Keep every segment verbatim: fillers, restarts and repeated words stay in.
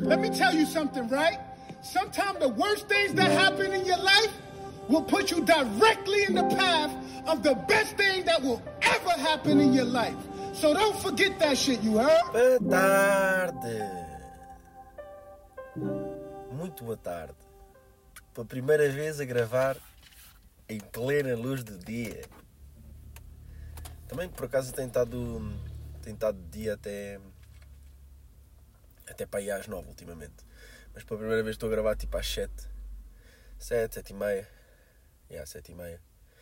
Let me tell you something, right? Sometimes the worst things that happen in your life will put you directly in the path of the best thing that will ever happen in your life. So don't forget that shit, you heard? Boa tarde. Muito boa tarde. Pela primeira vez a gravar em plena luz do dia. Também por acaso tem estado, tem estado de dia até, até para ir às nove ultimamente. Mas pela primeira vez estou a gravar tipo às sete. Sete, sete e meia. É, às sete e meia.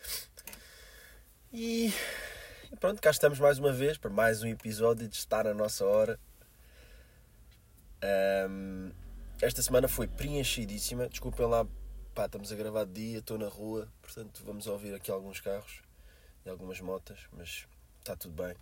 E pronto, cá estamos mais uma vez para mais um episódio de Estar a Nossa Hora. Um, esta semana foi preenchidíssima. Desculpem lá, pá, estamos a gravar de dia, estou na rua, portanto vamos ouvir aqui alguns carros e algumas motas, mas está tudo bem.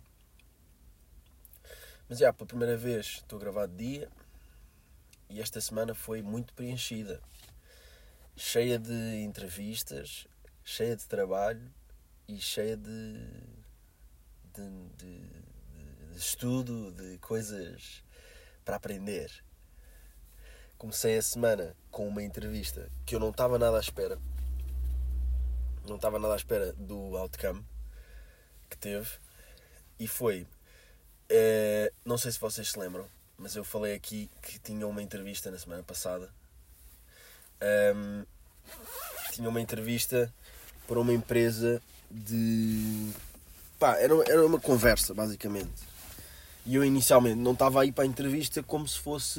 Mas já, pela primeira vez estou a gravar de dia e esta semana foi muito preenchida. Cheia de entrevistas, cheia de trabalho e cheia de, de, de, de estudo, de coisas para aprender. Comecei a semana com uma entrevista que eu não estava nada à espera. Não estava nada à espera do outcome que teve. E foi... É, não sei se vocês se lembram, mas eu falei aqui que tinha uma entrevista na semana passada. Um, tinha uma entrevista para uma empresa de... Pá, era, era uma conversa, basicamente. E eu inicialmente não estava a ir para a entrevista como se fosse...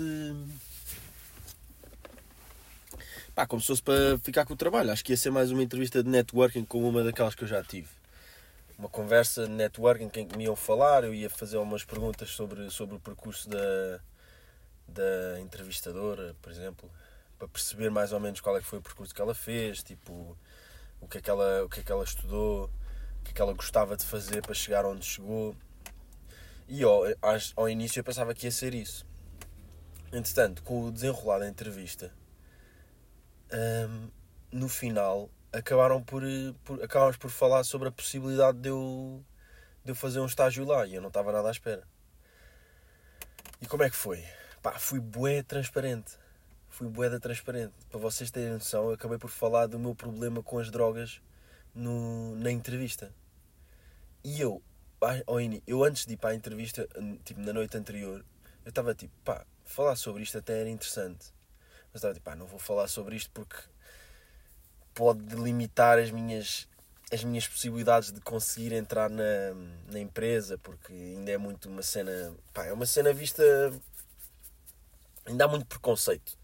Pá, como se fosse para ficar com o trabalho. Acho que ia ser mais uma entrevista de networking como uma daquelas que eu já tive. Uma conversa de networking em que me iam falar, eu ia fazer algumas perguntas sobre, sobre o percurso da, da entrevistadora, por exemplo, para perceber mais ou menos qual é que foi o percurso que ela fez, tipo, o que é que ela, o que é que ela estudou, o que é que ela gostava de fazer para chegar onde chegou. E ao, ao início eu pensava que ia ser isso. Entretanto, com o desenrolar da entrevista, hum, no final... acabaram por, por, acabámos por falar sobre a possibilidade de eu, de eu fazer um estágio lá, e eu não estava nada à espera. E como é que foi? Pá, fui bué transparente. Fui bué da transparente. Para vocês terem noção, eu acabei por falar do meu problema com as drogas no, na entrevista. E eu, eu antes de ir para a entrevista, tipo, na noite anterior, eu estava tipo, pá, falar sobre isto até era interessante. Mas estava tipo, pá, não vou falar sobre isto porque pode limitar as minhas, as minhas possibilidades de conseguir entrar na, na empresa, porque ainda é muito uma cena... Pá, é uma cena vista... Ainda há muito preconceito.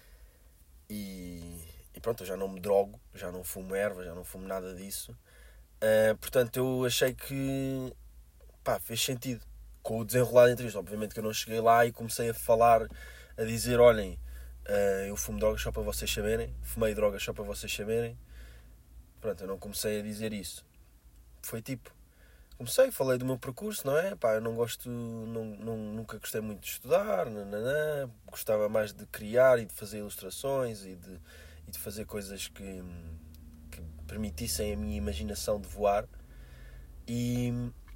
E, e pronto, eu já não me drogo, já não fumo erva, já não fumo nada disso. Uh, portanto, eu achei que... Pá, fez sentido. Com o desenrolar da entrevista. Obviamente que eu não cheguei lá e comecei a falar, a dizer, olhem... Uh, eu fumo drogas só para vocês saberem. Fumei drogas só para vocês saberem. Pronto, eu não comecei a dizer isso. Foi tipo... Comecei, falei do meu percurso, não é? Pá, eu não gosto... Não, não, nunca gostei muito de estudar. Nananã, gostava mais de criar e de fazer ilustrações e de, e de fazer coisas que, que permitissem a minha imaginação de voar. E...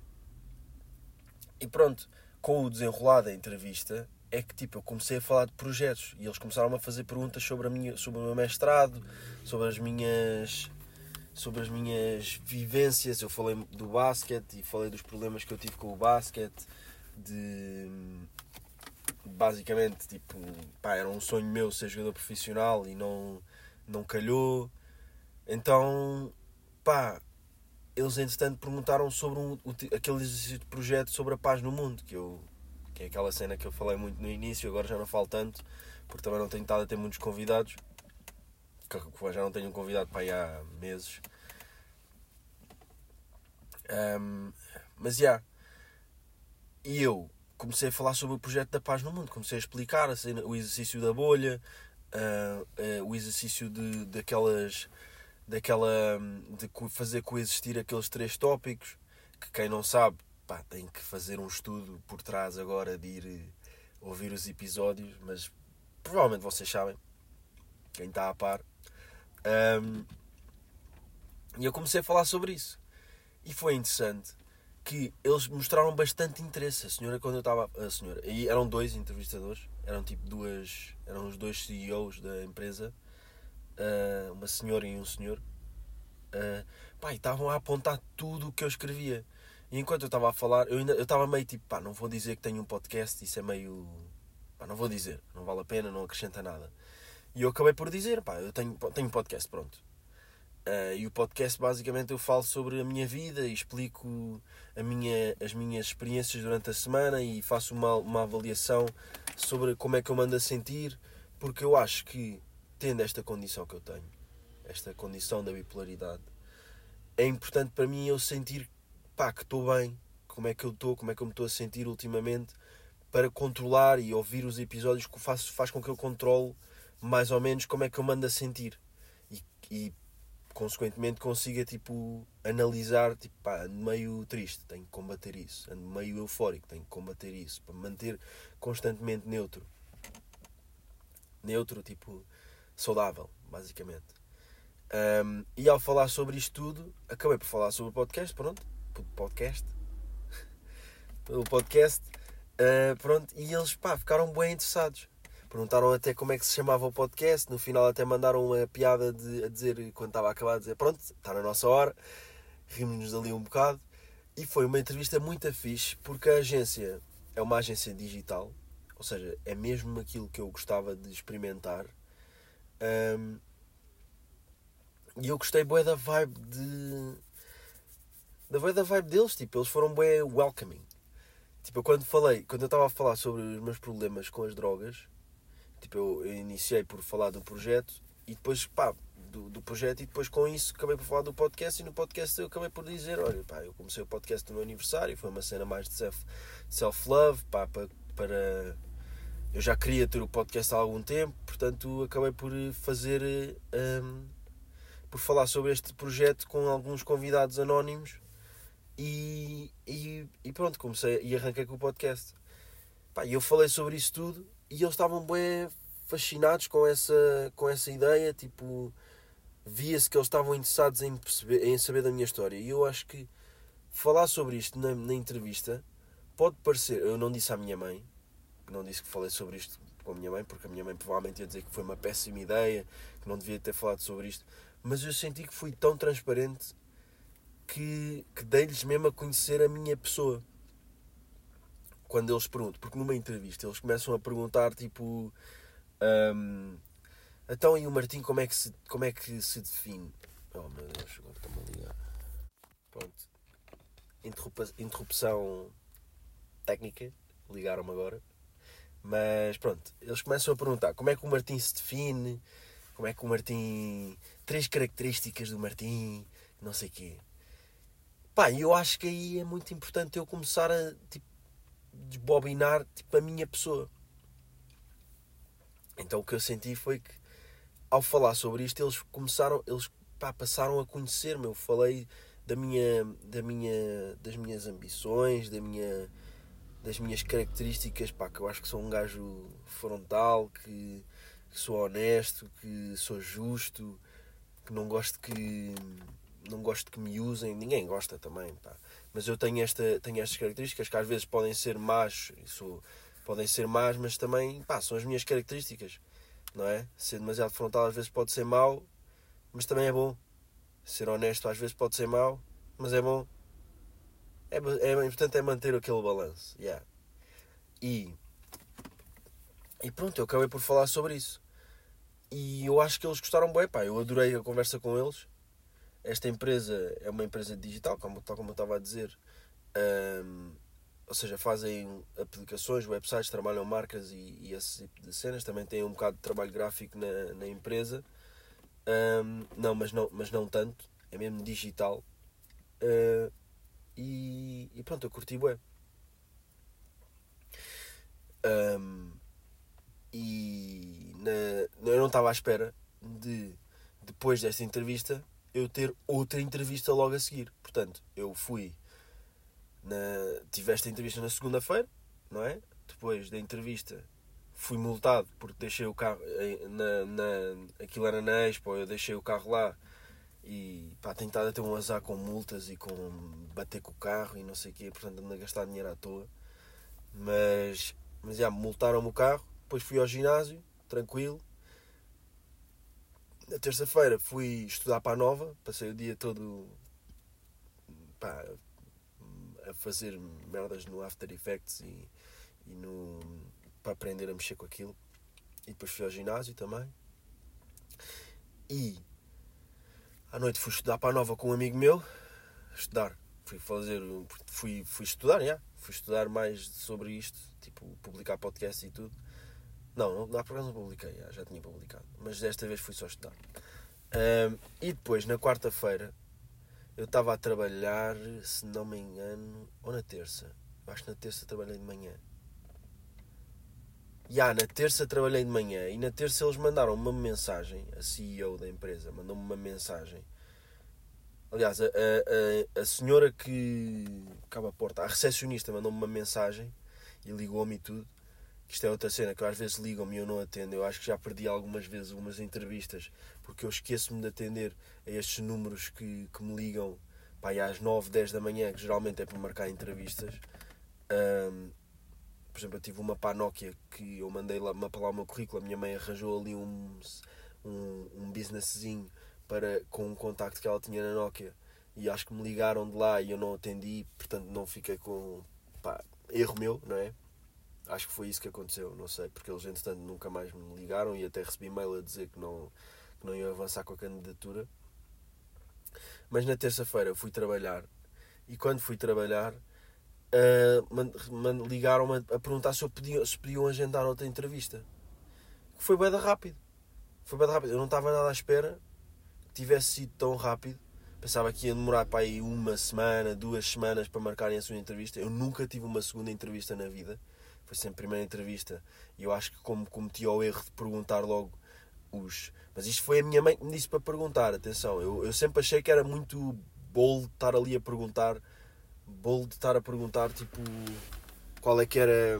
E pronto, com o desenrolar da entrevista... é que tipo, eu comecei a falar de projetos e eles começaram a fazer perguntas sobre, a minha, sobre o meu mestrado, sobre as minhas, sobre as minhas vivências. Eu falei do basquete e falei dos problemas que eu tive com o basquete, de basicamente, tipo, pá, era um sonho meu ser jogador profissional e não, não calhou. Então, pá, eles entretanto perguntaram sobre um, aquele exercício de projeto sobre a paz no mundo, que eu... que é aquela cena que eu falei muito no início, agora já não falo tanto, porque também não tenho estado a ter muitos convidados, já não tenho um convidado para aí há meses. Um, mas já, yeah. E eu comecei a falar sobre o projeto da paz no mundo, comecei a explicar a cena, o exercício da bolha, uh, uh, o exercício de, daquelas, daquela, de fazer coexistir aqueles três tópicos, que quem não sabe, pá, tem que fazer um estudo por trás agora de ir ouvir os episódios, mas provavelmente vocês sabem, quem está a par. Um, e eu comecei a falar sobre isso. E foi interessante. que eles mostraram bastante interesse. A senhora, quando eu estava... A senhora... E eram dois entrevistadores. Eram tipo duas... Eram os dois C E Os da empresa. Uh, uma senhora e um senhor. Uh, pá, e estavam a apontar tudo o que eu escrevia. E enquanto eu estava a falar, eu ainda eu estava meio tipo, pá, não vou dizer que tenho um podcast, isso é meio... Pá, não vou dizer, não vale a pena, não acrescenta nada. E eu acabei por dizer, pá, eu tenho, tenho podcast, pronto. Uh, e o podcast, basicamente, eu falo sobre a minha vida e explico a minha, as minhas experiências durante a semana e faço uma, uma avaliação sobre como é que eu me ando a sentir, porque eu acho que, tendo esta condição que eu tenho, esta condição da bipolaridade, é importante para mim eu sentir, pá, que estou bem, como é que eu estou, como é que eu me estou a sentir ultimamente, para controlar e ouvir os episódios que faz, faz com que eu controle mais ou menos como é que eu me ando a sentir. E, e consequentemente consiga, tipo, analisar, tipo, pá, ando meio triste, tenho que combater isso. Ando meio eufórico, tenho que combater isso. Para me manter constantemente neutro. Neutro, tipo, saudável, basicamente. Um, e ao falar sobre isto tudo, acabei por falar sobre o podcast, pronto. Podcast. O podcast. Uh, pronto, e eles, pá, ficaram bem interessados. Perguntaram até como é que se chamava o podcast. No final até mandaram uma piada de, a dizer, quando estava a acabar, a dizer, pronto, está na nossa hora. Rimos-nos ali um bocado. E foi uma entrevista muito fixe, porque a agência é uma agência digital. Ou seja, é mesmo aquilo que eu gostava de experimentar. Um, e eu gostei bué da vibe de... Da bué da vibe deles, tipo, eles foram bué welcoming. Tipo, eu quando falei, quando eu estava a falar sobre os meus problemas com as drogas, tipo, eu, eu iniciei por falar do projeto e depois, pá, do, do projeto e depois com isso acabei por falar do podcast e no podcast eu acabei por dizer, olha, pá, eu comecei o podcast no meu aniversário, foi uma cena mais de self, self-love, pá, para, para... Eu já queria ter o podcast há algum tempo, portanto acabei por fazer, um, por falar sobre este projeto com alguns convidados anónimos e, e, e pronto, comecei e arranquei com o podcast. Pá, e eu falei sobre isso tudo e eles estavam bem fascinados com essa, com essa ideia, tipo, via-se que eles estavam interessados em, perceber, em saber da minha história. E eu acho que falar sobre isto na, na entrevista pode parecer... Eu não disse à minha mãe, não disse que falei sobre isto com a minha mãe, porque a minha mãe provavelmente ia dizer que foi uma péssima ideia, que não devia ter falado sobre isto, mas eu senti que fui tão transparente que, que dei-lhes mesmo a conhecer a minha pessoa. Quando eles perguntam, porque numa entrevista eles começam a perguntar, tipo, um, então e o Martim como é que se, como é que se define? Oh meu Deus, agora está-me a ligar. Pronto. Interrupa, interrupção técnica, ligaram-me agora. Mas pronto, eles começam a perguntar como é que o Martim se define, como é que o Martim... Três características do Martim, não sei o quê. Pá, eu acho que aí é muito importante eu começar a, tipo, desbobinar, tipo, a minha pessoa. Então o que eu senti foi que, ao falar sobre isto, eles começaram, eles, pá, passaram a conhecer-me. Eu falei da minha, da minha, das minhas ambições, da minha... das minhas características, pá, que eu acho que sou um gajo frontal, que, que sou honesto, que sou justo, que não gosto que não gosto que me usem, ninguém gosta também, pá. Mas eu tenho, esta, tenho estas características que às vezes podem ser más, sou, podem ser más, mas também, pá, são as minhas características, não é? Ser demasiado frontal às vezes pode ser mau, mas também é bom. Ser honesto às vezes pode ser mau, mas é bom. É, é importante é manter aquele balanço, yeah. E, e pronto, eu acabei por falar sobre isso. E eu acho que eles gostaram bem, pá, eu adorei a conversa com eles. Esta empresa é uma empresa digital, como, tal como eu estava a dizer. Um, ou seja, fazem aplicações, websites, trabalham marcas e, e esse tipo de cenas. Também têm um bocado de trabalho gráfico na, na empresa. Um, não, mas não, mas não tanto, é mesmo digital. Uh, E, e pronto, eu curti bué. Um, e na, eu não estava à espera de, depois desta entrevista, eu ter outra entrevista logo a seguir. Portanto, eu fui, na, tive esta entrevista na segunda-feira, não é? Depois da entrevista, fui multado porque deixei o carro, na, na, aquilo era na Expo, eu deixei o carro lá E pá, tenho estado a ter um azar com multas e com bater com o carro e não sei o quê, portanto ando a gastar dinheiro à toa. Mas, mas já, multaram-me o carro, depois fui ao ginásio, tranquilo. Na terça-feira fui estudar para a Nova, passei o dia todo pá, a fazer merdas no After Effects e, e no, para aprender a mexer com aquilo. E depois fui ao ginásio também. E à noite fui estudar para a Nova com um amigo meu. Estudar. Fui fazer. Fui, fui estudar, já. Fui estudar mais sobre isto. Tipo, publicar podcast e tudo. Não, não há programa, não publiquei. Já, já tinha publicado. Mas desta vez fui só estudar. Um, e depois, na quarta-feira, eu estava a trabalhar, se não me engano, ou na terça. Eu acho que na terça trabalhei de manhã. E ah, na terça trabalhei de manhã e na terça eles mandaram uma mensagem, a C E O da empresa mandou-me uma mensagem. Aliás, a, a, a senhora que acaba a porta, a recepcionista mandou-me uma mensagem e ligou-me e tudo. Isto é outra cena que eu, às vezes ligam-me e eu não atendo. Eu acho que já perdi algumas vezes algumas entrevistas porque eu esqueço-me de atender a estes números que, que me ligam pá, às nove, dez da manhã, que geralmente é para marcar entrevistas. Um, Por exemplo, eu tive uma para a Nokia que eu mandei lá, para lá o meu currículo, a minha mãe arranjou ali um, um, um businesszinho para, com um contacto que ela tinha na Nokia e acho que me ligaram de lá e eu não atendi, portanto não fiquei com pá, erro meu, não é? Acho que foi isso que aconteceu, não sei, porque eles entretanto nunca mais me ligaram e até recebi e-mail a dizer que não, que não iam avançar com a candidatura. Mas na terça-feira fui trabalhar e quando fui trabalhar Uh, ligaram-me a perguntar se, eu podia, se podiam agendar outra entrevista. Foi bem rápido. Foi bem rápido. Eu não estava nada à espera que tivesse sido tão rápido. Pensava que ia demorar para aí uma semana, duas semanas para marcarem a segunda entrevista. Eu nunca tive uma segunda entrevista na vida. Foi sempre a primeira entrevista. E eu acho que como cometi o erro de perguntar logo os... Mas isto foi a minha mãe que me disse para perguntar. Atenção, eu, eu sempre achei que era muito bold estar ali a perguntar... Bolo de estar a perguntar tipo qual é que era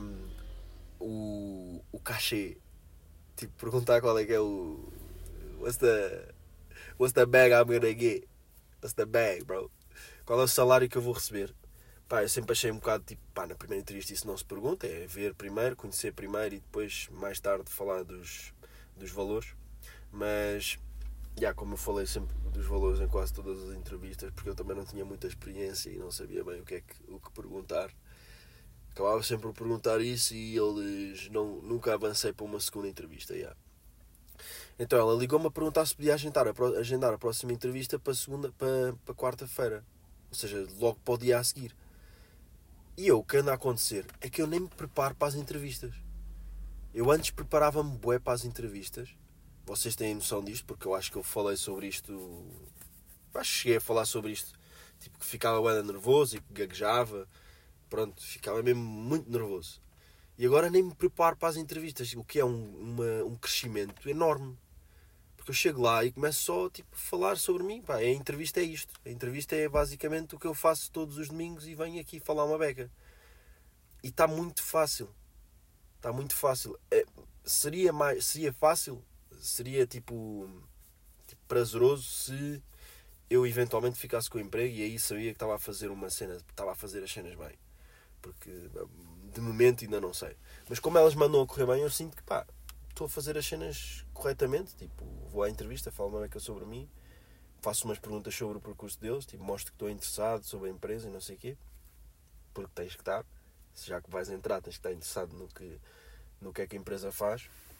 o, o cachê, tipo perguntar qual é que é o what's the what's the bag I'm gonna get, what's the bag, bro, qual é o salário que eu vou receber. Pá, eu sempre achei um bocado tipo, pá, na primeira entrevista isso não se pergunta, é ver primeiro, conhecer primeiro e depois mais tarde falar dos, dos valores. Mas já, como eu falei sempre dos valores em quase todas as entrevistas, porque eu também não tinha muita experiência e não sabia bem o que é que, o que perguntar, acabava sempre por perguntar isso e eles não, nunca avancei para uma segunda entrevista. Já. Então ela ligou-me a perguntar se podia agendar a, agendar a próxima entrevista para, segunda, para, para quarta-feira, ou seja, logo para o dia a seguir. E eu, o que anda a acontecer é que eu nem me preparo para as entrevistas. Eu antes preparava-me bué para as entrevistas. Vocês têm noção disto, porque eu acho que eu falei sobre isto... Acho que cheguei a falar sobre isto. Tipo, que ficava bem nervoso e que gaguejava. Pronto, ficava mesmo muito nervoso. E agora nem me preparo para as entrevistas, o que é um, uma, um crescimento enorme. Porque eu chego lá e começo só tipo, a falar sobre mim. Pá, a entrevista é isto. A entrevista é basicamente o que eu faço todos os domingos e venho aqui falar uma beca. E está muito fácil. Está muito fácil. É, seria, mais, seria fácil... Seria tipo, tipo prazeroso se eu eventualmente ficasse com o emprego e aí sabia que estava a fazer uma cena, estava a fazer as cenas bem. Porque de momento ainda não sei. Mas como elas mandam a correr bem, eu sinto que pá, estou a fazer as cenas corretamente. Tipo, vou à entrevista, falo uma beca sobre mim, faço umas perguntas sobre o percurso deles, tipo, mostro que estou interessado sobre a empresa e não sei o quê. Porque tens que estar. Já que vais entrar, tens que estar interessado no que, no que é que a empresa faz.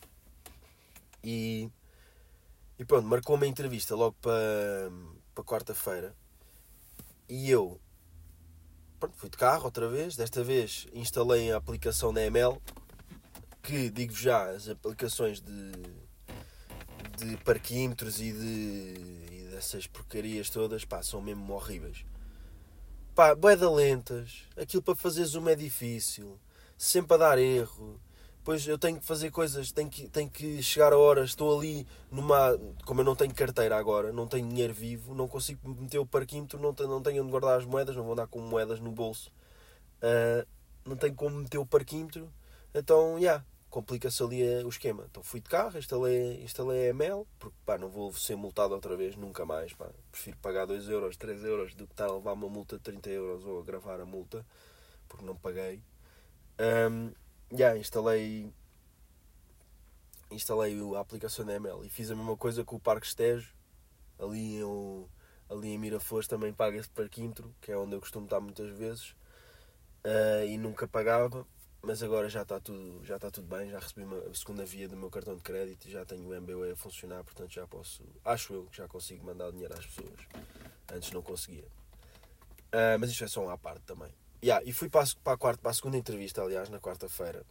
E, e pronto, marcou uma entrevista logo para, para quarta-feira. E eu pronto, fui de carro outra vez. Desta vez instalei a aplicação da M L. Que, digo já, as aplicações de, de parquímetros e, de, e dessas porcarias todas, pá, são mesmo horríveis. Pá, bué da lentas. Aquilo para fazer zoom é difícil. Sempre a dar erro. Depois eu tenho que fazer coisas, tenho que, tenho que chegar a horas, estou ali numa... Como eu não tenho carteira agora, não tenho dinheiro vivo, não consigo meter o parquímetro, não tenho, não tenho onde guardar as moedas, não vou andar com moedas no bolso. Uh, não tenho como meter o parquímetro, então, já, yeah, complica-se ali o esquema. Então fui de carro, instalei, instalei a M L, porque pá, não vou ser multado outra vez, nunca mais. Pá. Prefiro pagar dois euros, três euros do que estar a levar uma multa de trinta euros ou a gravar a multa, porque não paguei. Um, yeah, instalei, instalei a aplicação da M L e fiz a mesma coisa com o Parque Estejo, ali em, ali em Miraflores também paga esse parquímetro, que é onde eu costumo estar muitas vezes, uh, e nunca pagava. Mas agora já está tudo, já está tudo bem, já recebi uma, a segunda via do meu cartão de crédito e já tenho o M B W a funcionar, portanto já posso, acho eu que já consigo mandar dinheiro às pessoas. Antes não conseguia. Uh, mas isto é só uma à parte também. Yeah, e fui para a, para, a quarta, para a segunda entrevista, aliás, na quarta-feira.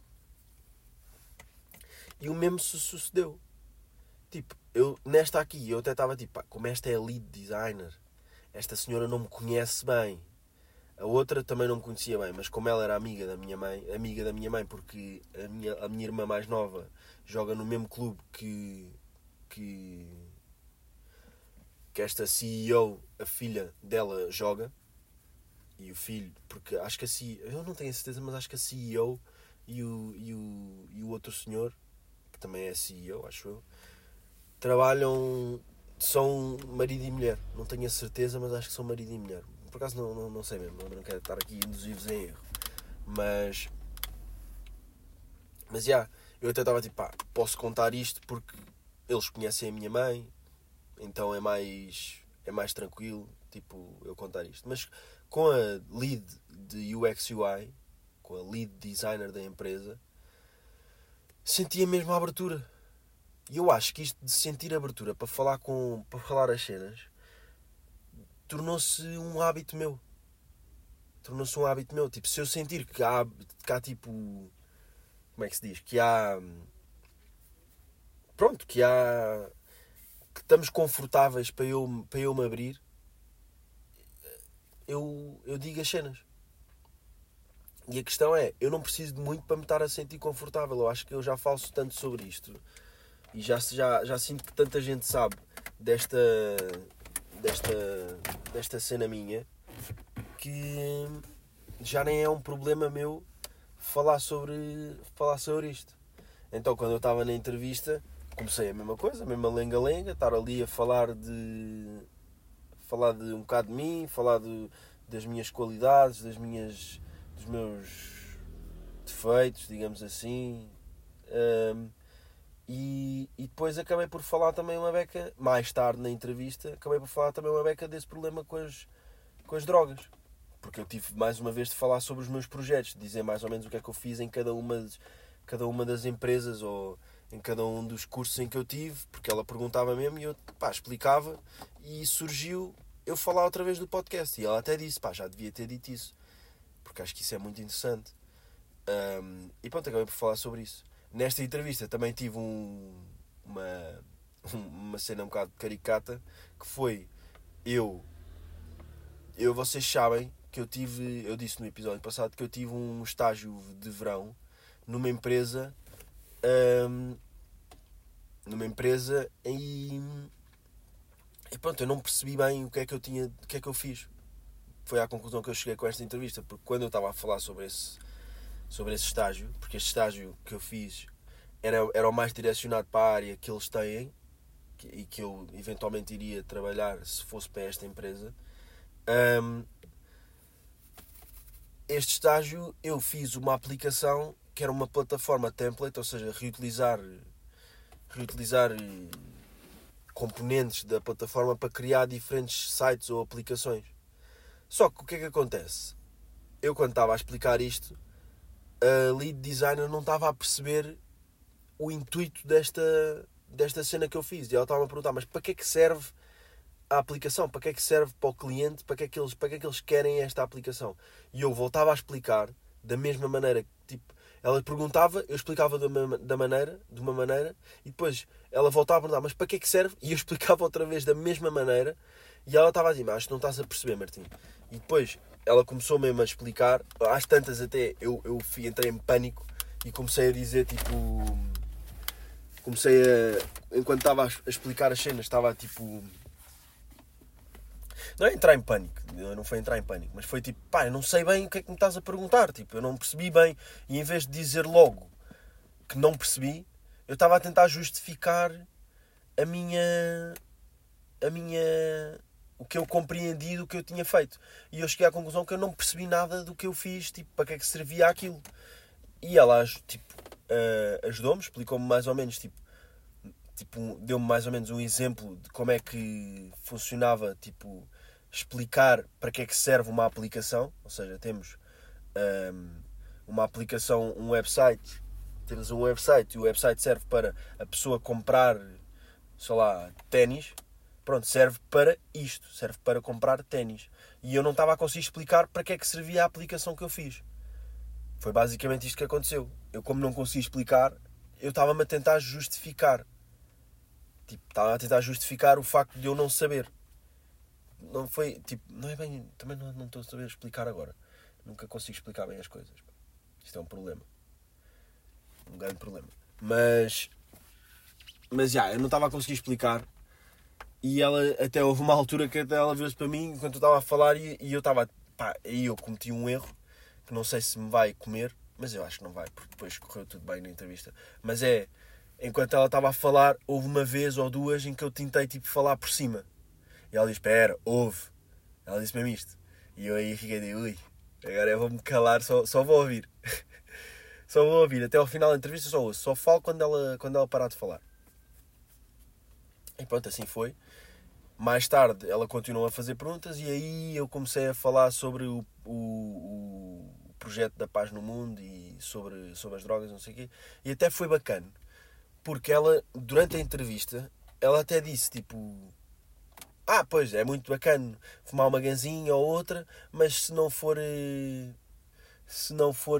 E o mesmo se sucedeu. Tipo, eu, nesta aqui, eu até estava tipo, pá, como esta é a lead designer, esta senhora não me conhece bem. A outra também não me conhecia bem, mas como ela era amiga da minha mãe, amiga da minha mãe, porque a minha, a minha irmã mais nova joga no mesmo clube que, que, que esta C E O, a filha dela, joga, e o filho, porque acho que a C E O, eu não tenho a certeza, mas acho que a C E O e o, e o, e o outro senhor, que também é C E O, acho eu, trabalham, são marido e mulher, não tenho a certeza, mas acho que são marido e mulher. Por acaso não, não, não sei mesmo, não quero estar aqui a induzir-vos em erro. Mas, mas já, yeah, eu até estava tipo, pá, posso contar isto porque eles conhecem a minha mãe, então é mais, é mais tranquilo, tipo, eu contar isto. Mas com a lead de U X U I, com a lead designer da empresa, sentia mesmo a abertura. E eu acho que isto de sentir abertura para falar, com, para falar as cenas tornou-se um hábito meu. Tornou-se um hábito meu. Tipo, se eu sentir que há, que há tipo... Como é que se diz? Que há... Pronto, que há... Que estamos confortáveis para eu, para eu me abrir, eu, eu digo as cenas. E a questão é, eu não preciso de muito para me estar a sentir confortável. Eu acho que eu já falo tanto sobre isto. E já, já, já sinto que tanta gente sabe desta... Desta, desta cena minha, que já nem é um problema meu falar sobre, falar sobre isto. Então, quando eu estava na entrevista, comecei a mesma coisa, a mesma lenga-lenga, estar ali a falar de falar de um bocado de mim, falar de, das minhas qualidades, das minhas, dos meus defeitos, digamos assim. Um, E, e depois acabei por falar também uma beca, mais tarde na entrevista, acabei por falar também uma beca desse problema com as, com as drogas. Porque eu tive mais uma vez de falar sobre os meus projetos, de dizer mais ou menos o que é que eu fiz em cada uma, cada uma das empresas ou em cada um dos cursos em que eu tive, porque ela perguntava mesmo e eu pá, explicava, e surgiu eu falar outra vez do podcast. E ela até disse, pá, já devia ter dito isso, porque acho que isso é muito interessante. Um, e pronto, acabei por falar sobre isso. Nesta entrevista também tive um, uma, uma cena um bocado caricata, que foi eu, eu, vocês sabem que eu tive, eu disse no episódio passado que eu tive um estágio de verão numa empresa, um, numa empresa e, e pronto, eu não percebi bem o que é que eu tinha, o que é que eu fiz. Foi à conclusão que eu cheguei com esta entrevista, porque quando eu estava a falar sobre esse sobre esse estágio, porque este estágio que eu fiz era, era o mais direcionado para a área que eles têm que, e que eu eventualmente iria trabalhar se fosse para esta empresa. Um, este estágio eu fiz uma aplicação que era uma plataforma template, ou seja, reutilizar, reutilizar componentes da plataforma para criar diferentes sites ou aplicações. Só que o que é que acontece? Eu quando estava a explicar isto, a lead designer não estava a perceber o intuito desta, desta cena que eu fiz. E ela estava a perguntar, mas para que é que serve a aplicação? Para que é que serve para o cliente? Para que é que eles, para que é que eles querem esta aplicação? E eu voltava a explicar da mesma maneira. Tipo, ela perguntava, eu explicava de uma, da maneira, de uma maneira, e depois ela voltava a perguntar, mas para que é que serve? E eu explicava outra vez da mesma maneira. E ela estava a dizer, mas acho que não estás a perceber, Martim. E depois ela começou mesmo a explicar, às tantas até eu, eu fui, entrei em pânico e comecei a dizer tipo, comecei a, enquanto estava a explicar as cenas, estava tipo, não é entrar em pânico, não foi entrar em pânico, mas foi tipo, pá, eu não sei bem o que é que me estás a perguntar, tipo, eu não percebi bem, e em vez de dizer logo que não percebi, eu estava a tentar justificar a minha... a minha... o que eu compreendi do que eu tinha feito. E eu cheguei à conclusão que eu não percebi nada do que eu fiz, tipo, para que é que servia aquilo. E ela, tipo, uh, ajudou-me, explicou-me mais ou menos, tipo, tipo deu-me mais ou menos um exemplo de como é que funcionava, tipo, explicar para que é que serve uma aplicação. Ou seja, temos um, uma aplicação, um website, temos um website e o website serve para a pessoa comprar, sei lá, ténis. Pronto, serve para isto, serve para comprar ténis. E eu não estava a conseguir explicar para que é que servia a aplicação que eu fiz. Foi basicamente isto que aconteceu. Eu, como não consegui explicar, eu estava-me a tentar justificar. Tipo, estava a tentar justificar o facto de eu não saber. Não foi, tipo, não é bem, também não, não estou a saber explicar agora. Nunca consigo explicar bem as coisas. Isto é um problema. Um grande problema. Mas, mas, já, eu não estava a conseguir explicar. E ela, até houve uma altura que até ela veio-se para mim enquanto eu estava a falar e, e eu estava, pá, aí eu cometi um erro, que não sei se me vai comer, mas eu acho que não vai, porque depois correu tudo bem na entrevista. Mas é, enquanto ela estava a falar, houve uma vez ou duas em que eu tentei, tipo, falar por cima. E ela disse, espera, ouve. Ela disse mesmo isto. E eu aí fiquei de, ui, agora eu vou-me calar, só, só vou ouvir. Só vou ouvir, até ao final da entrevista só ouço, só falo quando ela, quando ela parar de falar. E pronto, assim foi. Mais tarde ela continuou a fazer perguntas e aí eu comecei a falar sobre o, o, o projeto da paz no mundo e sobre, sobre as drogas, não sei o quê. E até foi bacana, porque ela, durante a entrevista, ela até disse, tipo... Ah, pois, é muito bacana fumar uma ganzinha ou outra, mas se não for... Se não for...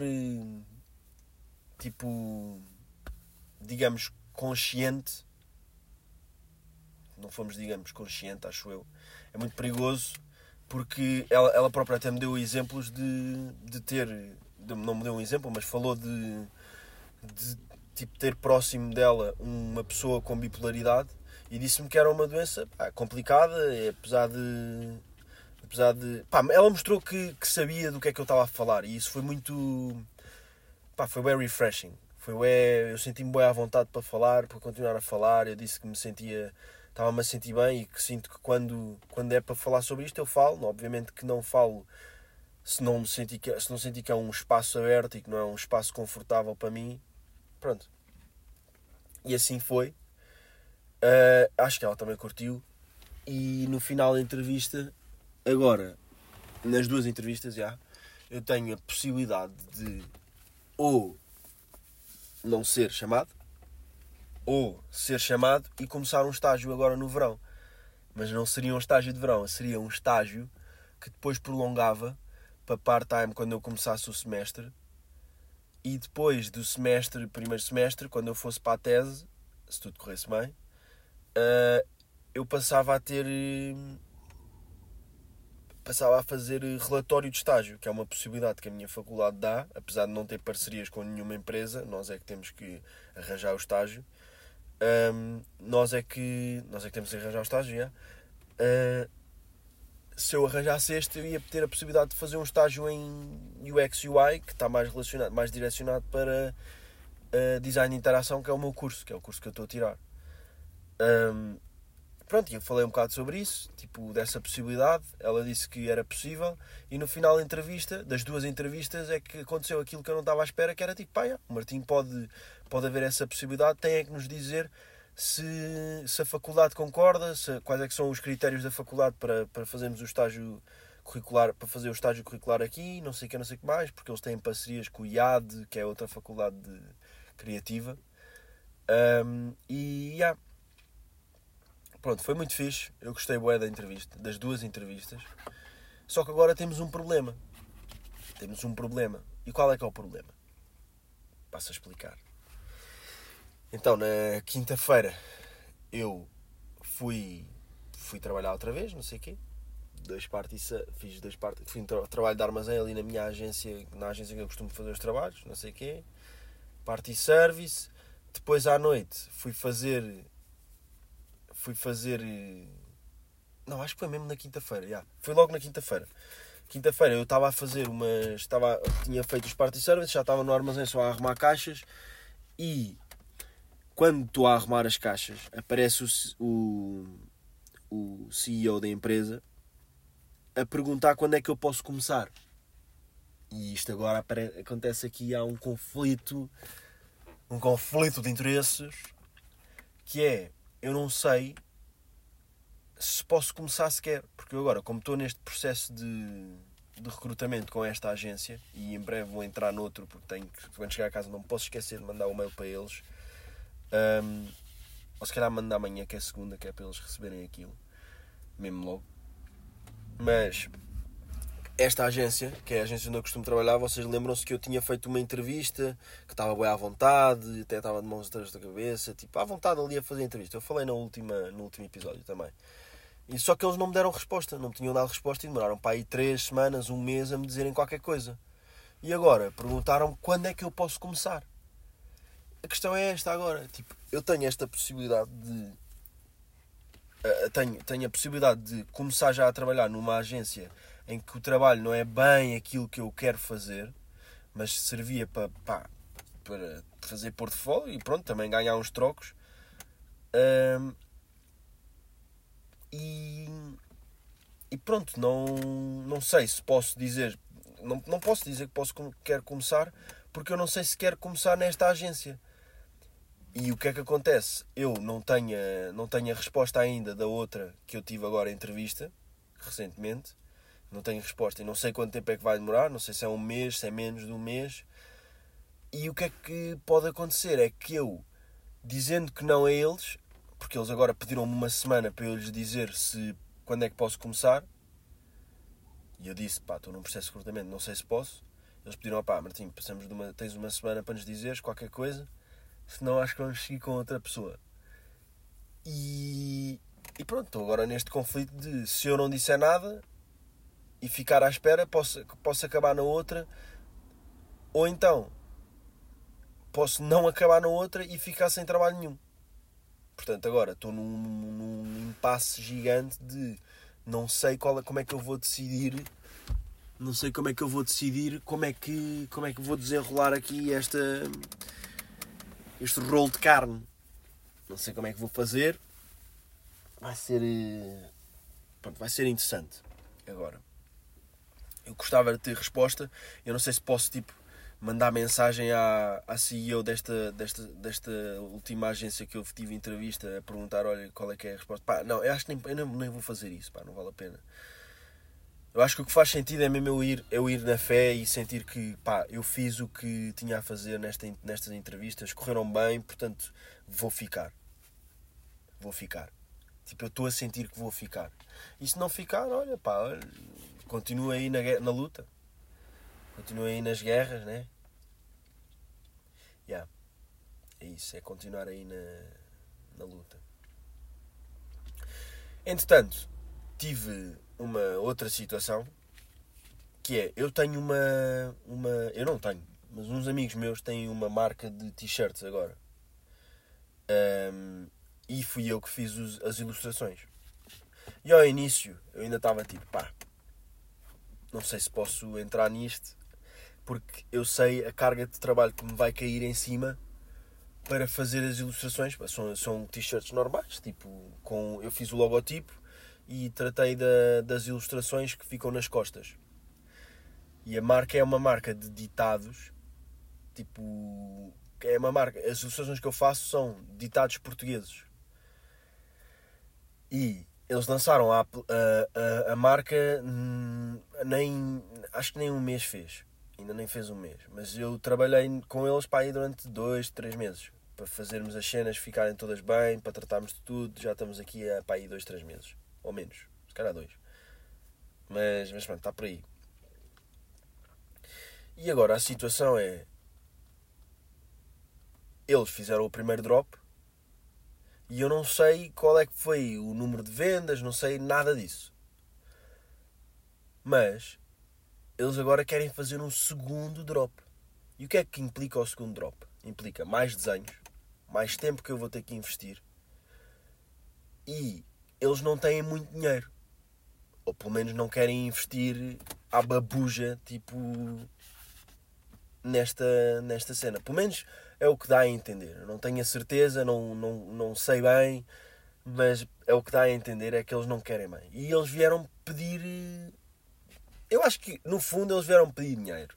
Tipo... Digamos, consciente... não fomos, digamos, consciente, acho eu, é muito perigoso, porque ela, ela própria até me deu exemplos de, de ter, de, não me deu um exemplo, mas falou de, de tipo, ter próximo dela uma pessoa com bipolaridade e disse-me que era uma doença, pá, complicada, apesar de... apesar de pá, ela mostrou que, que sabia do que é que eu estava a falar e isso foi muito... Pá, foi bem refreshing. Foi bem, eu senti-me bem à vontade para falar, para continuar a falar, eu disse que me sentia... Estava-me a sentir bem e que sinto que quando, quando é para falar sobre isto eu falo. Obviamente que não falo se não, me senti que, se não senti que é um espaço aberto e que não é um espaço confortável para mim. Pronto. E assim foi. Uh, acho que ela também curtiu. E no final da entrevista, agora, nas duas entrevistas já, eu tenho a possibilidade de ou não ser chamado, ou ser chamado e começar um estágio agora no verão. Mas não seria um estágio de verão, seria um estágio que depois prolongava para part-time quando eu começasse o semestre. E depois do semestre, primeiro semestre, quando eu fosse para a tese, se tudo corresse bem, eu passava a ter... Passava a fazer relatório de estágio, que é uma possibilidade que a minha faculdade dá, apesar de não ter parcerias com nenhuma empresa, nós é que temos que arranjar o estágio. Um, nós é que nós é que temos que arranjar o estágio, yeah. uh, se eu arranjasse este eu ia ter a possibilidade de fazer um estágio em U X U I que está mais relacionado, mais direcionado para uh, design de interação, que é o meu curso, que é o curso que eu estou a tirar. um, pronto, eu falei um bocado sobre isso, tipo, dessa possibilidade. Ela disse que era possível e no final da entrevista, das duas entrevistas, é que aconteceu aquilo que eu não estava à espera, que era tipo, pá, o Martim pode, pode haver essa possibilidade, tem é que nos dizer se, se a faculdade concorda, se, quais é que são os critérios da faculdade para, para fazermos o estágio curricular, para fazer o estágio curricular aqui, não sei o que, não sei o que mais, porque eles têm parcerias com o I A D, que é outra faculdade de, criativa. Um, e, yeah. Pronto, foi muito fixe. Eu gostei bué da entrevista, das duas entrevistas. Só que agora temos um problema. Temos um problema. E qual é que é o problema? Passo a explicar. Então, na quinta-feira, eu fui, fui trabalhar outra vez, não sei o quê. Dois partes, fiz dois partes, fui um tra- trabalho de armazém ali na minha agência, na agência que eu costumo fazer os trabalhos, não sei o quê. Party service. Depois à noite fui fazer... Fui fazer... Não, acho que foi mesmo na quinta-feira. Yeah. Foi logo na quinta-feira. Quinta-feira eu estava a fazer umas... Estava, tinha feito os party service, já estava no armazém só a arrumar caixas. E quando estou a arrumar as caixas, aparece o, o, o C E O da empresa a perguntar quando é que eu posso começar. E isto agora apare- acontece aqui, há um conflito, um conflito de interesses, que é, eu não sei se posso começar sequer, porque eu agora, como estou neste processo de, de recrutamento com esta agência, e em breve vou entrar noutro, porque tenho que, quando chegar a casa não posso esquecer de mandar um mail para eles, um, ou se calhar mandar amanhã, que é segunda, que é para eles receberem aquilo, mesmo logo. Mas esta agência, que é a agência onde eu costumo trabalhar, vocês lembram-se que eu tinha feito uma entrevista, que estava bem à vontade, até estava de mãos atrás da cabeça, tipo, à vontade ali a fazer a entrevista. Eu falei na última, no último episódio também. E só que eles não me deram resposta, não me tinham dado resposta e demoraram para aí três semanas, um mês a me dizerem qualquer coisa. E agora perguntaram-me quando é que eu posso começar. A questão é esta agora, tipo, eu tenho esta possibilidade de... Uh, tenho, tenho a possibilidade de começar já a trabalhar numa agência em que o trabalho não é bem aquilo que eu quero fazer, mas servia para, pá, para fazer portfólio e pronto, também ganhar uns trocos. Um, e, e pronto, não, não sei se posso dizer, não, não posso dizer que posso, quero começar, porque eu não sei se quero começar nesta agência. E o que é que acontece? Eu não tenho, não tenho a resposta ainda da outra que eu tive agora em entrevista, recentemente. Não tenho resposta e não sei quanto tempo é que vai demorar, não sei se é um mês, se é menos de um mês. E o que é que pode acontecer é que eu, dizendo que não a eles, porque eles agora pediram-me uma semana para eu lhes dizer se, quando é que posso começar, e eu disse, pá, estou num processo de recrutamento, não sei se posso. Eles pediram, pá, Martim, passamos de uma, tens uma semana para nos dizeres qualquer coisa, senão acho que vamos seguir com outra pessoa. E, e pronto, estou agora neste conflito de, se eu não disser nada e ficar à espera, posso, posso acabar na outra, ou então posso não acabar na outra e ficar sem trabalho nenhum. Portanto, agora estou num, num impasse gigante de não sei qual, como é que eu vou decidir, não sei como é que eu vou decidir, como é que, como é que vou desenrolar aqui esta, este rolo de carne. Não sei como é que vou fazer. Vai ser, pronto, vai ser interessante agora. Eu gostava de ter resposta. Eu não sei se posso, tipo, mandar mensagem à, à C E O desta, desta, desta última agência que eu tive entrevista a perguntar, olha, qual é que é a resposta. Pá, não, eu acho que nem, eu nem, nem vou fazer isso, pá, não vale a pena. Eu acho que o que faz sentido é mesmo eu ir, eu ir na fé e sentir que, pá, eu fiz o que tinha a fazer nesta, nestas entrevistas, correram bem, portanto, vou ficar. Vou ficar. Tipo, eu estou a sentir que vou ficar. E se não ficar, olha, pá, olha, continua aí na, na luta. Continua aí nas guerras, né? Yeah. É isso, é continuar aí na, na luta. Entretanto, tive uma outra situação, que é, eu tenho uma, uma... Eu não tenho, mas uns amigos meus têm uma marca de t-shirts agora. Um, e fui eu que fiz os, as ilustrações. E ao início, eu ainda estava tipo, pá, não sei se posso entrar nisto, porque eu sei a carga de trabalho que me vai cair em cima para fazer as ilustrações. São, são t-shirts normais, tipo, com, eu fiz o logotipo e tratei da, das ilustrações que ficam nas costas. E a marca é uma marca de ditados, tipo, é uma marca, as ilustrações que eu faço são ditados portugueses. E eles lançaram a, a, a, a marca, nem, acho que nem um mês fez. Ainda nem fez um mês. Mas eu trabalhei com eles para aí durante dois, três meses. Para fazermos as cenas ficarem todas bem, para tratarmos de tudo. Já estamos aqui há para aí dois, três meses. Ou menos. Se calhar dois. Mas, mas pronto, está por aí. E agora a situação é... Eles fizeram o primeiro drop. E eu não sei qual é que foi o número de vendas. Não sei nada disso. Mas... eles agora querem fazer um segundo drop. E o que é que implica o segundo drop? Implica mais desenhos, mais tempo que eu vou ter que investir. E eles não têm muito dinheiro. Ou pelo menos não querem investir à babuja, tipo, nesta, nesta cena. Pelo menos é o que dá a entender. Eu não tenho a certeza, não, não, não sei bem, mas é o que dá a entender, é que eles não querem bem. E eles vieram pedir... Eu acho que, no fundo, eles vieram pedir dinheiro.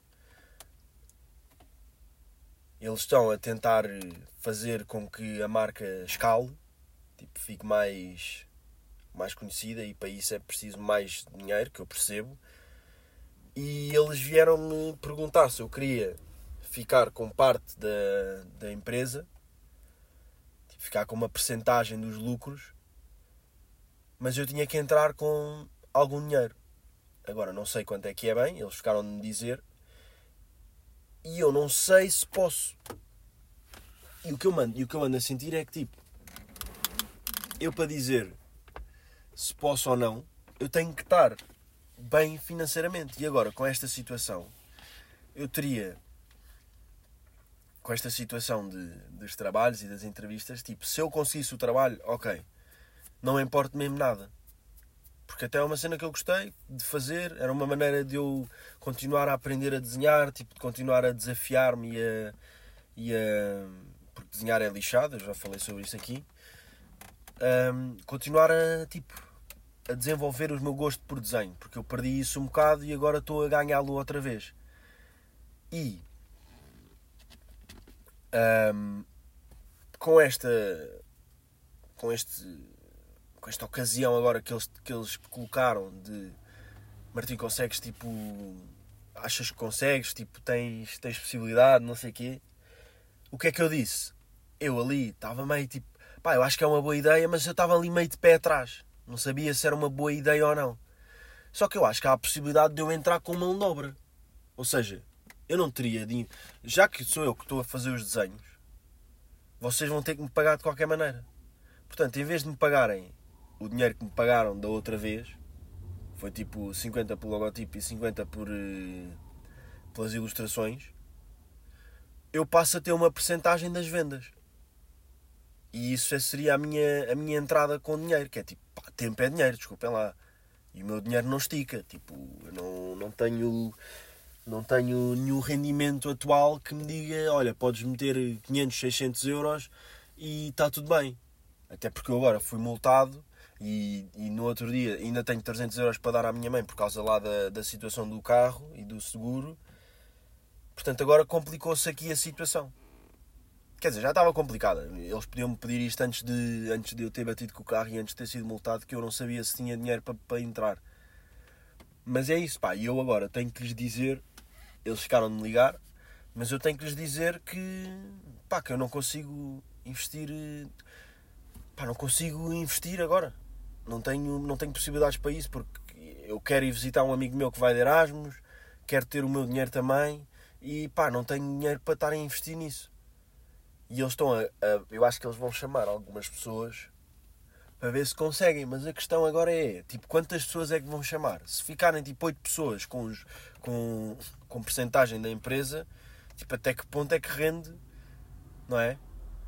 Eles estão a tentar fazer com que a marca escale, tipo, fique mais, mais conhecida, e para isso é preciso mais dinheiro, que eu percebo. E eles vieram-me perguntar se eu queria ficar com parte da, da empresa, tipo, ficar com uma percentagem dos lucros, mas eu tinha que entrar com algum dinheiro. Agora, não sei quanto é que é bem, eles ficaram de me dizer, e eu não sei se posso. E o que eu mando, e o que eu ando a sentir é que, tipo, eu para dizer se posso ou não, eu tenho que estar bem financeiramente. E agora, com esta situação, eu teria, com esta situação de, dos trabalhos e das entrevistas, tipo, se eu conseguisse o trabalho, ok, não importa mesmo nada. Porque até é uma cena que eu gostei de fazer, era uma maneira de eu continuar a aprender a desenhar, tipo, de continuar a desafiar-me e a, e a... Porque desenhar é lixado, eu já falei sobre isso aqui. Um, continuar a, tipo, a desenvolver o meu gosto por desenho, porque eu perdi isso um bocado e agora estou a ganhá-lo outra vez. E um, com esta com este com esta ocasião agora que eles, que eles colocaram de Martim, consegues, tipo, achas que consegues, tipo, tens, tens possibilidade, não sei o quê. O que é que eu disse? Eu ali estava meio tipo, pá, eu acho que é uma boa ideia, mas eu estava ali meio de pé atrás. Não sabia se era uma boa ideia ou não. Só que eu acho que há a possibilidade de eu entrar com mão de obra. Ou seja, eu não teria dinheiro. Já que sou eu que estou a fazer os desenhos, vocês vão ter que me pagar de qualquer maneira. Portanto, em vez de me pagarem o dinheiro que me pagaram da outra vez, foi tipo cinquenta pelo logotipo e cinquenta por, uh, pelas ilustrações, eu passo a ter uma percentagem das vendas. E isso seria a minha, a minha entrada com dinheiro, que é tipo, pá, tempo é dinheiro, desculpem lá. E o meu dinheiro não estica, tipo, eu não, não tenho... Não tenho nenhum rendimento atual que me diga, olha, podes meter quinhentos, seiscentos euros e está tudo bem. Até porque eu agora fui multado e, e no outro dia ainda tenho trezentos euros para dar à minha mãe por causa lá da, da situação do carro e do seguro. Portanto, agora complicou-se aqui a situação. Quer dizer, já estava complicada. Eles podiam-me pedir isto antes de, antes de eu ter batido com o carro e antes de ter sido multado, que eu não sabia se tinha dinheiro para, para entrar. Mas é isso, pá. E eu agora tenho que lhes dizer... Eles ficaram de me ligar, mas eu tenho que lhes dizer que, pá, que eu não consigo investir, pá, não consigo investir agora. Não tenho, não tenho possibilidades para isso, porque eu quero ir visitar um amigo meu que vai de Erasmus, quero ter o meu dinheiro também e, pá, não tenho dinheiro para estar a investir nisso. E eles estão a, a eu acho que eles vão chamar algumas pessoas para ver se conseguem, mas a questão agora é, tipo, quantas pessoas é que vão chamar? Se ficarem, tipo, oito pessoas com, os, com, com percentagem da empresa, tipo, até que ponto é que rende, não é?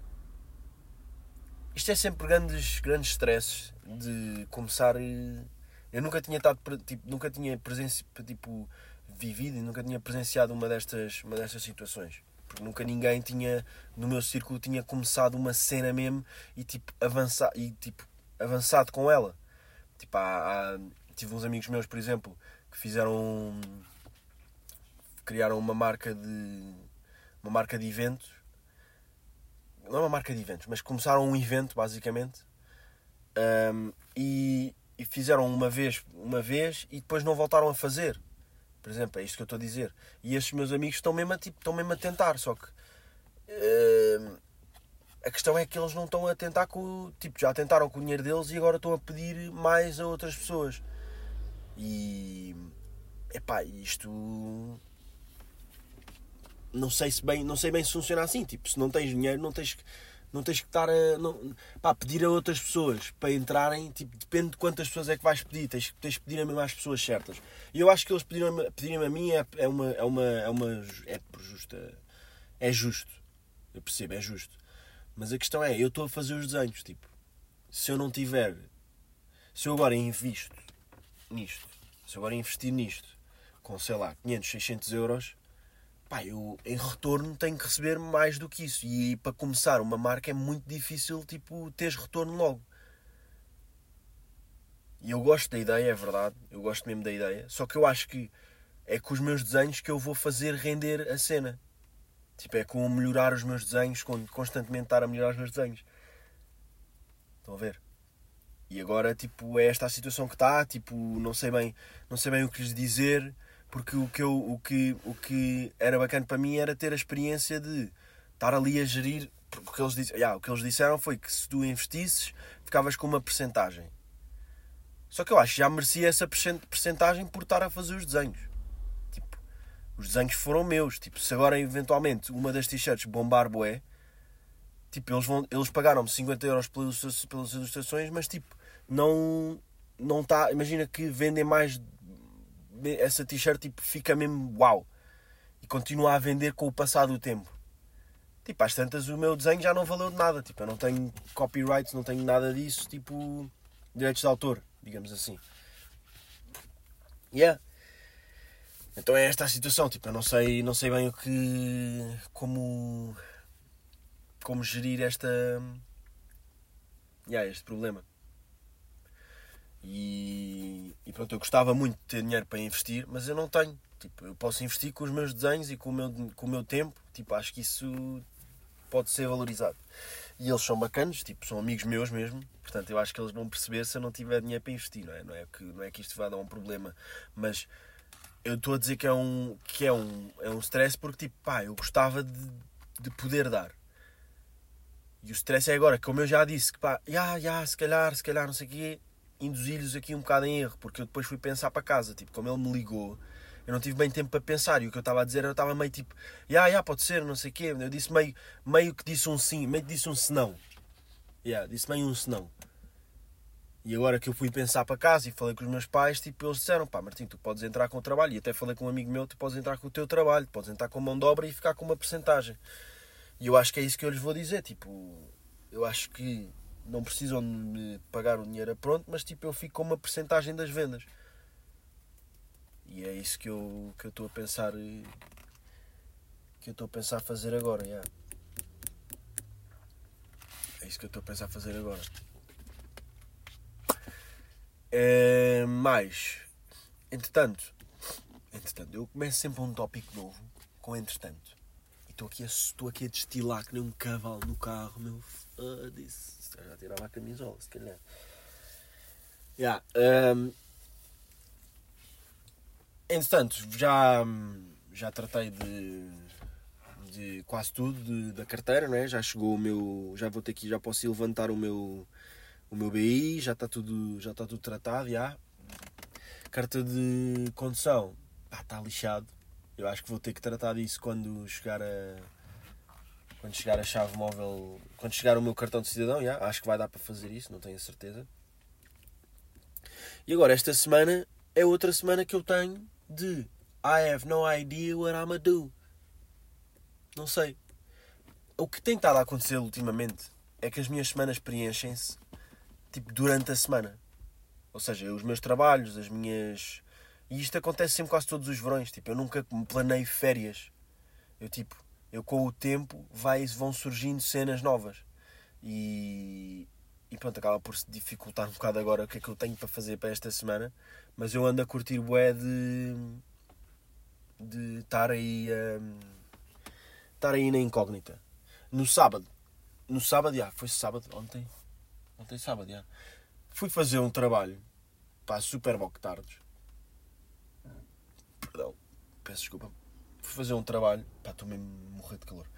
Isto é sempre grandes, grandes stresses de começar... Eu nunca tinha estado, tipo, nunca tinha presenci, tipo, vivido e nunca tinha presenciado uma destas, uma destas situações. Porque nunca ninguém tinha, no meu círculo, tinha começado uma cena mesmo e, tipo, avançar, e, tipo, avançado com ela. Tipo, há, há, tive uns amigos meus, por exemplo, que fizeram... Criaram uma marca de... Uma marca de eventos. Não é uma marca de eventos, mas começaram um evento, basicamente. Um, e, e fizeram uma vez, uma vez e depois não voltaram a fazer. Por exemplo, é isto que eu estou a dizer. E estes meus amigos estão mesmo a, tipo, estão mesmo a tentar, só que... Uh, a questão é que eles não estão a tentar com... Tipo, já tentaram com o dinheiro deles e agora estão a pedir mais a outras pessoas. E... Epá, isto... Não sei se bem, não sei bem se funciona assim. Tipo, se não tens dinheiro, não tens, não tens que estar a... Não, pá, pedir a outras pessoas para entrarem. Tipo, depende de quantas pessoas é que vais pedir. Tens, tens que pedir a mesmo às pessoas certas. E eu acho que eles pedirem, pedirem a mim é, é uma... É uma... É uma... É por justa... É justo. Eu percebo, é justo. Mas a questão é, eu estou a fazer os desenhos, tipo, se eu não tiver, se eu agora invisto nisto, se eu agora investir nisto, com, sei lá, quinhentos, seiscentos euros, pá, eu em retorno tenho que receber mais do que isso. E para começar uma marca é muito difícil, tipo, teres retorno logo. E eu gosto da ideia, é verdade, eu gosto mesmo da ideia, só que eu acho que é com os meus desenhos que eu vou fazer render a cena. Tipo, é com melhorar os meus desenhos, com constantemente estar a melhorar os meus desenhos. Estão a ver? E agora, tipo, é esta a situação que está, tipo, não sei bem, não sei bem o que lhes dizer, porque o que, eu, o que, o que era bacana para mim era ter a experiência de estar ali a gerir, porque eles, disse, yeah, o que eles disseram foi que se tu investisses, ficavas com uma percentagem. Só que eu acho que já merecia essa percentagem por estar a fazer os desenhos. Tipo, os desenhos foram meus. Tipo, se agora eventualmente uma das t-shirts bombar bué, tipo, eles, vão, eles pagaram-me cinquenta euros pelas, pelas ilustrações, mas tipo, não não está. Imagina que vendem mais. Essa t-shirt tipo, fica mesmo uau. E continua a vender com o passar do tempo. Tipo, às tantas o meu desenho já não valeu de nada. Tipo, eu não tenho copyrights, não tenho nada disso. Tipo, direitos de autor, digamos assim. Yeah. Então é esta a situação. Tipo, eu não sei, não sei bem o que. Como. Como gerir esta. Yeah, este problema. E, e pronto, eu gostava muito de ter dinheiro para investir, mas eu não tenho. Tipo, eu posso investir com os meus desenhos e com o meu, com o meu tempo. Tipo, acho que isso pode ser valorizado. E eles são bacanos, tipo, são amigos meus mesmo. Portanto, eu acho que eles vão perceber se eu não tiver dinheiro para investir, não é? Não é que, não é que isto vai dar um problema. Mas eu estou a dizer que é um, que é um, é um stress porque, tipo, pá, eu gostava de, de poder dar. E o stress é agora, como eu já disse, que pá, já, já, se calhar, se calhar, não sei o quê, induzi-lhes aqui um bocado em erro, porque eu depois fui pensar para casa, tipo, como ele me ligou, eu não tive bem tempo para pensar, e o que eu estava a dizer, eu estava meio tipo, já, já, pode ser, não sei o quê, eu disse meio, meio que disse um sim, meio que disse um senão, yeah, disse meio um senão. E agora que eu fui pensar para casa e falei com os meus pais, tipo, eles disseram, pá, Martim, tu podes entrar com o trabalho, e até falei com um amigo meu, tu podes entrar com o teu trabalho, podes entrar com mão de obra e ficar com uma percentagem. E eu acho que é isso que eu lhes vou dizer, tipo, eu acho que não precisam de me pagar o dinheiro a pronto, mas tipo, eu fico com uma percentagem das vendas. E é isso que eu que eu estou a pensar que eu estou a pensar fazer agora, yeah. É isso que eu estou a pensar fazer agora. É, mais, entretanto, entretanto, eu começo sempre um tópico novo com entretanto. Estou aqui, a, estou aqui a destilar que nem um cavalo no carro, meu foda-se. Já tirava a camisola, se calhar. Yeah, um, entretanto, já, já tratei de, de quase tudo de, da carteira, não é? Já chegou o meu. Já vou ter aqui, já posso ir levantar o meu, o meu B I, já está tudo, já está tudo tratado, já. Carta de condução, pá, está lixado. Eu acho que vou ter que tratar disso quando chegar a. Quando chegar a chave móvel. Quando chegar o meu cartão de cidadão, já, acho que vai dar para fazer isso, não tenho a certeza. E agora, esta semana é outra semana que eu tenho de I have no idea what I'm a do. Não sei. O que tem estado a acontecer ultimamente é que as minhas semanas preenchem-se tipo durante a semana. Ou seja, os meus trabalhos, as minhas. E isto acontece sempre quase todos os verões. Tipo, eu nunca me planeio férias. Eu tipo, eu com o tempo vai, vão surgindo cenas novas. E, e pronto, acaba por se dificultar um bocado agora o que é que eu tenho para fazer para esta semana. Mas eu ando a curtir bué de. de estar aí. Um, estar aí na incógnita. No sábado. No sábado, já. Foi sábado, ontem. Ontem sábado, já. Fui fazer um trabalho para a Super Boc Tardes. Perdão, peço desculpa. Fui fazer um trabalho. Pá, estou mesmo a morrer de calor.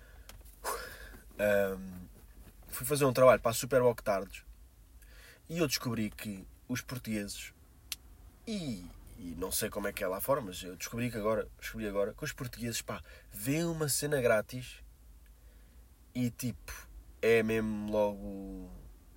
Um, fui fazer um trabalho para a Super Boc Tardes. E eu descobri que os portugueses. E, e não sei como é que é lá fora, mas eu descobri que agora. Descobri agora que os portugueses, pá, veem uma cena grátis. E tipo, é mesmo logo.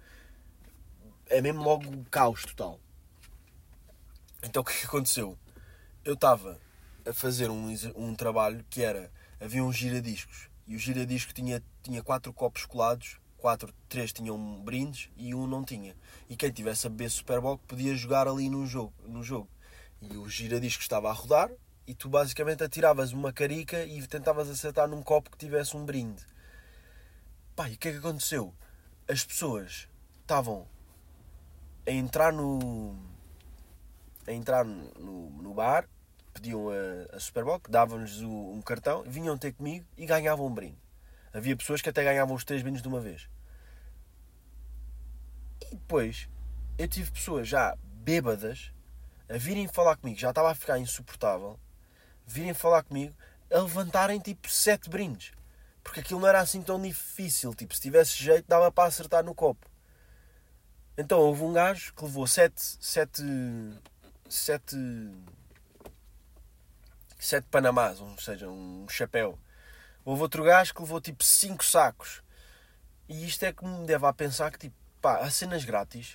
É mesmo logo um caos total. Então o que é que aconteceu? Eu estava a fazer um, um trabalho que era... Havia um giradiscos. E o giradisco tinha, tinha quatro copos colados. Quatro, três tinham brindes e um não tinha. E quem tivesse a beber Super Bowl podia jogar ali no jogo, no jogo. E o giradisco estava a rodar. e tu basicamente atiravas uma carica e tentavas acertar num copo que tivesse um brinde. Pá, e o que é que aconteceu? As pessoas estavam a entrar no... a entrar no, no bar, pediam a, a Superboc, davam-lhes um cartão, vinham ter comigo e ganhavam um brinde. Havia pessoas que até ganhavam os três brindes de uma vez. E depois, eu tive pessoas já bêbadas a virem falar comigo, já estava a ficar insuportável, virem falar comigo, a levantarem tipo sete brindes. Porque aquilo não era assim tão difícil, tipo, se tivesse jeito dava para acertar no copo. Então houve um gajo que levou sete, sete, sete, sete panamás, ou seja, um chapéu. Houve outro gajo que levou tipo cinco sacos. E isto é que me leva a pensar que tipo, pá, há cenas grátis.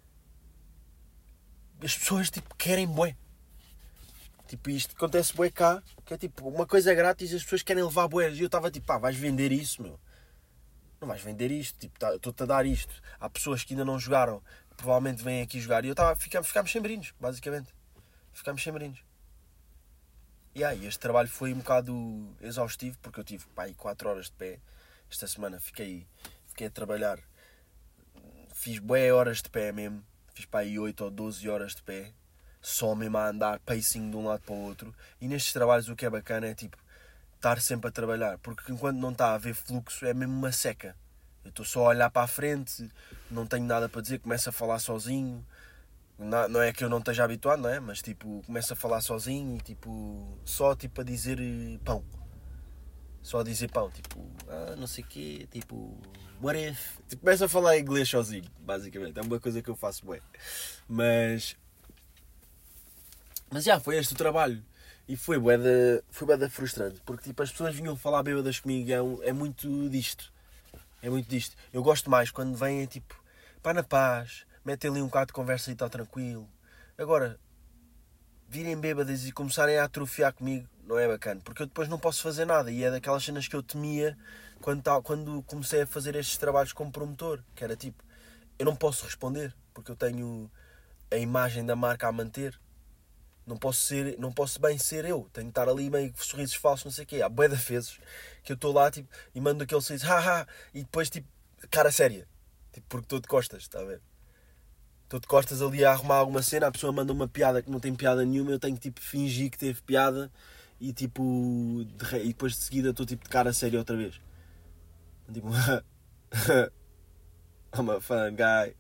As pessoas tipo querem bué. Tipo, isto acontece bué cá, que é tipo, uma coisa é grátis e as pessoas querem levar bué. E eu estava tipo, pá, vais vender isso, meu. Não vais vender isto, tipo, tá, estou-te a dar isto. Há pessoas que ainda não jogaram, que provavelmente vêm aqui jogar. E eu estava, ficámos, ficámos sem brindes, basicamente. Ficámos sem brindes. E aí, este trabalho foi um bocado exaustivo, porque eu tive, pá, aí quatro horas de pé. Esta semana fiquei, fiquei a trabalhar. Fiz bué horas de pé mesmo. Fiz, pá, aí oito ou doze horas de pé. Só mesmo a andar, pacing de um lado para o outro. E nestes trabalhos o que é bacana é, tipo, estar sempre a trabalhar. Porque enquanto não está a haver fluxo, é mesmo uma seca. Eu estou só a olhar para a frente, não tenho nada para dizer, começo a falar sozinho. Não é que eu não esteja habituado, não é? Mas tipo, começo a falar sozinho e tipo, só tipo a dizer pão. Só a dizer pão, tipo, ah, não sei o quê, tipo, what if? Tipo, começo a falar inglês sozinho, basicamente. É uma coisa que eu faço bem. Mas, mas já, foi este o trabalho. E foi bué da, foi bué da frustrante, porque tipo, as pessoas vinham falar bêbadas comigo, é, um, é muito disto. É muito disto. Eu gosto mais quando vêm, tipo, pá, na paz, metem ali um bocado de conversa e está tranquilo. Agora, virem bêbadas e começarem a atrofiar comigo, não é bacana, porque eu depois não posso fazer nada. E é daquelas cenas que eu temia quando, quando comecei a fazer estes trabalhos como promotor, que era tipo, eu não posso responder, porque eu tenho a imagem da marca a manter. Não posso, ser, não posso bem ser eu. Tenho que estar ali meio com sorrisos falsos, não sei o quê. Há bué de vezes que eu estou lá tipo, e mando aquele sorriso, haha, e depois tipo, cara séria. Tipo, porque estou de costas, está a ver? Estou de costas ali a arrumar alguma cena, a pessoa manda uma piada que não tem piada nenhuma, eu tenho que tipo fingir que teve piada e tipo, de re... e depois de seguida estou tipo de cara séria outra vez. Tipo, I'm a fun guy.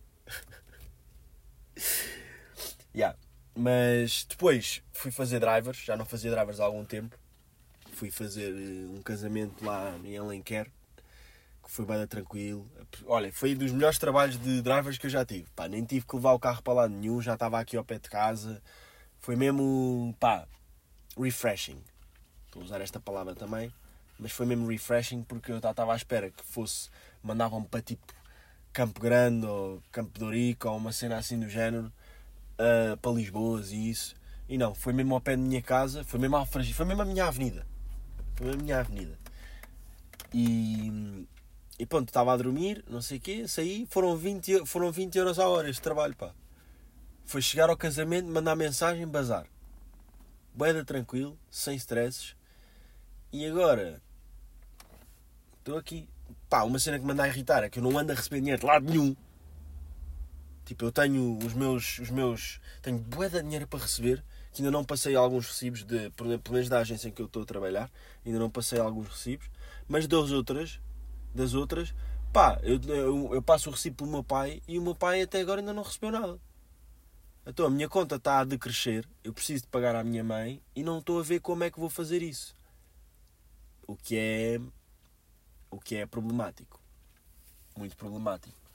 Yeah. Mas depois fui fazer drivers, já não fazia drivers há algum tempo. Fui fazer um casamento lá em Alenquer, que foi bem tranquilo. Olha, foi um dos melhores trabalhos de drivers que eu já tive. Pá, nem tive que levar o carro para lá nenhum, já estava aqui ao pé de casa. Foi mesmo, pá, refreshing. Estou a usar esta palavra também. Mas foi mesmo refreshing porque eu estava à espera que fosse, mandavam-me para tipo Campo Grande ou Campo de Ourique ou uma cena assim do género. Uh, para Lisboa e isso, e não, foi mesmo ao pé da minha casa, foi mesmo, Alfragil, foi mesmo a minha avenida, foi mesmo a minha avenida, e, e pronto, estava a dormir, não sei o quê, saí, foram vinte, foram vinte euros a hora este trabalho, pá, foi chegar ao casamento, mandar mensagem, bazar, bué tranquilo, sem stresses, e agora, estou aqui, pá, uma cena que me anda a irritar é que eu não ando a receber dinheiro de lado nenhum. Tipo, eu tenho os meus, os meus... Tenho bué de dinheiro para receber, que ainda não passei alguns recibos, de, pelo menos da agência em que eu estou a trabalhar, ainda não passei alguns recibos, mas das outras, das outras, pá, eu, eu, eu passo o recibo pelo meu pai e o meu pai até agora ainda não recebeu nada. Então a minha conta está a decrescer, eu preciso de pagar à minha mãe e não estou a ver como é que vou fazer isso. O que é... O que é problemático. Muito problemático.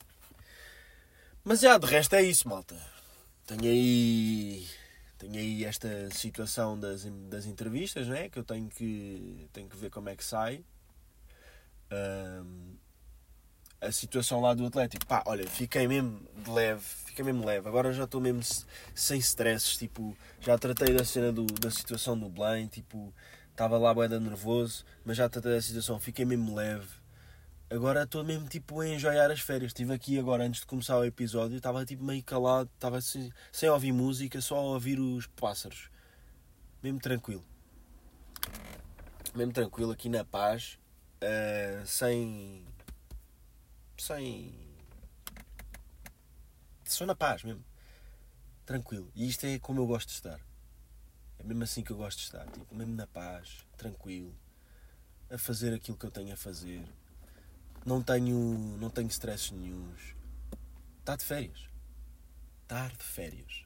Mas já, de resto é isso, malta. Tenho aí, tenho aí esta situação das, das entrevistas, né? Que eu tenho que, tenho que ver como é que sai. Um, a situação lá do Atlético. Pá, olha, fiquei mesmo de leve. Fiquei mesmo leve. Agora já estou mesmo sem stresses. Tipo, já tratei da cena do, da situação do Belém. Tipo, estava lá bué nervoso. Mas já tratei da situação. Fiquei mesmo leve. Agora estou mesmo tipo a enjoyar as férias. Estive aqui agora antes de começar o episódio, estava tipo meio calado, estava sem, sem ouvir música, só a ouvir os pássaros. mesmo tranquilo. Mesmo tranquilo, aqui na paz, uh, sem... Sem... Só na paz mesmo. Tranquilo. E isto é como eu gosto de estar. É mesmo assim que eu gosto de estar. Tipo, mesmo na paz, tranquilo. A fazer aquilo que eu tenho a fazer. Não tenho, não tenho stress nenhuns. Está de férias. Estar de férias.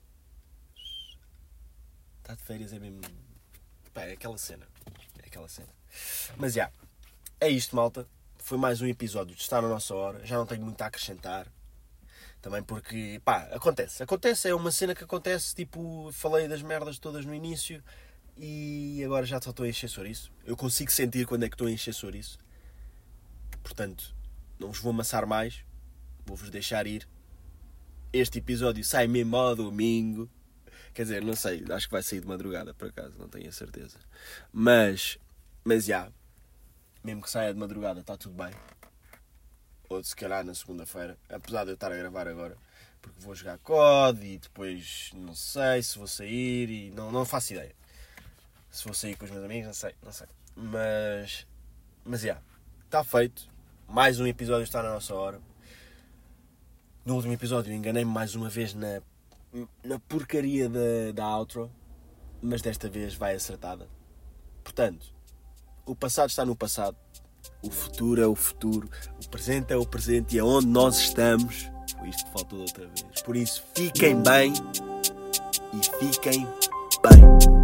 Estar de férias é mesmo... Pá, é aquela cena. É aquela cena. Mas já. É isto, malta. Foi mais um episódio de Estar na Nossa Hora. Já não tenho muito a acrescentar. Também porque, pá, acontece. Acontece, é uma cena que acontece. Tipo, falei das merdas todas no início e agora já só estou a encher chouriço. Eu consigo sentir quando é que estou a encher chouriço. Portanto, não vos vou amassar mais. Vou-vos deixar ir. Este episódio sai mesmo ao domingo. Quer dizer, não sei, acho que vai sair de madrugada, por acaso, não tenho a certeza. Mas, mas já, mesmo que saia de madrugada, está tudo bem. Ou se calhar na segunda-feira, apesar de eu estar a gravar agora, porque vou jogar C O D e depois não sei se vou sair e não, não faço ideia. Se vou sair com os meus amigos, não sei, não sei. Mas, mas já, está feito. Mais um episódio está na nossa hora. No último episódio enganei-me mais uma vez na, na porcaria da, da outro, mas desta vez vai acertada. Portanto, o passado está no passado. O futuro é o futuro, o presente é o presente e é onde nós estamos. Foi isto que faltou da outra vez. Por isso, fiquem bem e fiquem bem.